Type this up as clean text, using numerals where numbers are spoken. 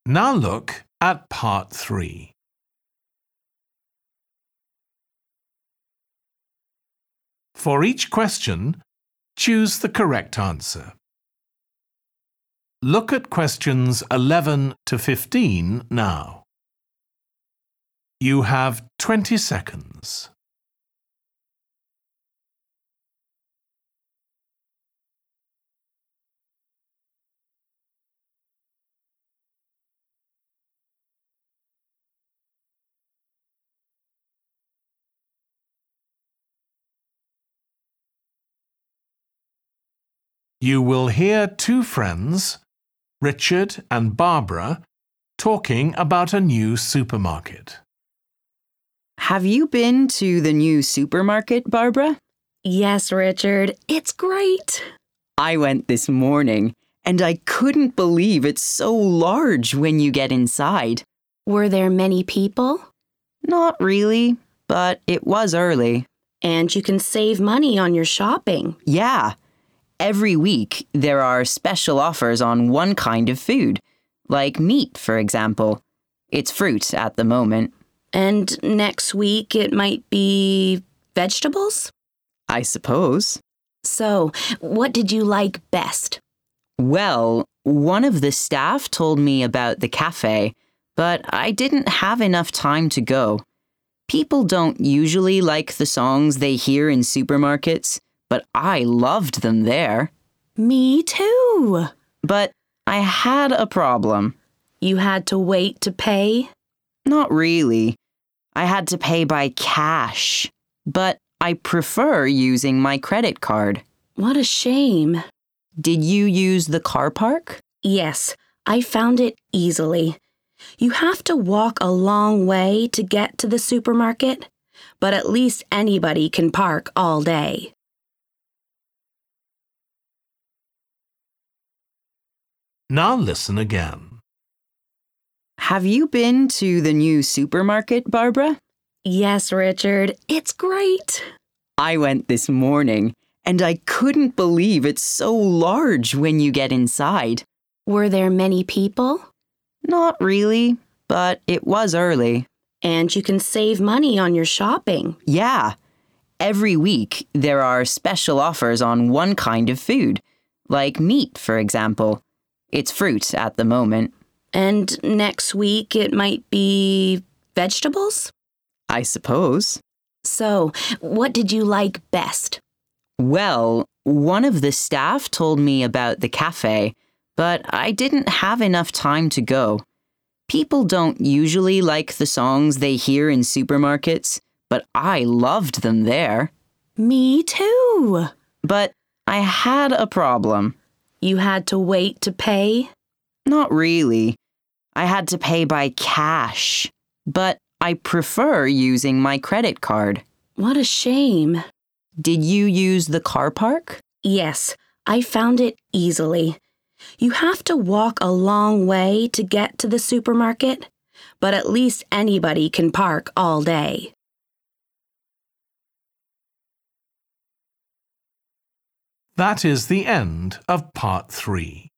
Now look at part 3. For each question, choose the correct answer. Look at questions 11 to 15 now. You have 20 seconds. You will hear two friends, Richard and Barbara, talking about a new supermarket. Have you been to the new supermarket, Barbara? Yes, Richard. It's great. I went this morning, and I couldn't believe it's so large when you get inside. Were there many people? Not really, but it was early. And you can save money on your shopping. Yeah. Every week, there are special offers on one kind of food, like meat, for example. It's fruit at the moment. And next week it might be vegetables? I suppose. So, what did you like best? Well, one of the staff told me about the cafe, but I didn't have enough time to go. People don't usually like the songs they hear in supermarkets, but I loved them there. Me too. But I had a problem. You had to wait to pay? Not really. I had to pay by cash, but I prefer using my credit card. What a shame. Did you use the car park? Yes, I found it easily. You have to walk a long way to get to the supermarket, but at least anybody can park all day. Now listen again. Have you been to the new supermarket, Barbara? Yes, Richard. It's great. I went this morning, and I couldn't believe it's so large when you get inside. Were there many people? Not really, but it was early. And you can save money on your shopping. Yeah. Every week, there are special offers on one kind of food, like meat, for example. It's fruit at the moment. And next week it might be vegetables? I suppose. So, what did you like best? Well, one of the staff told me about the cafe, but I didn't have enough time to go. People don't usually like the songs they hear in supermarkets, but I loved them there. Me too. But I had a problem. You had to wait to pay? Not really. I had to pay by cash, but I prefer using my credit card. What a shame. Did you use the car park? Yes, I found it easily. You have to walk a long way to get to the supermarket, but at least anybody can park all day. That is the end of part 3.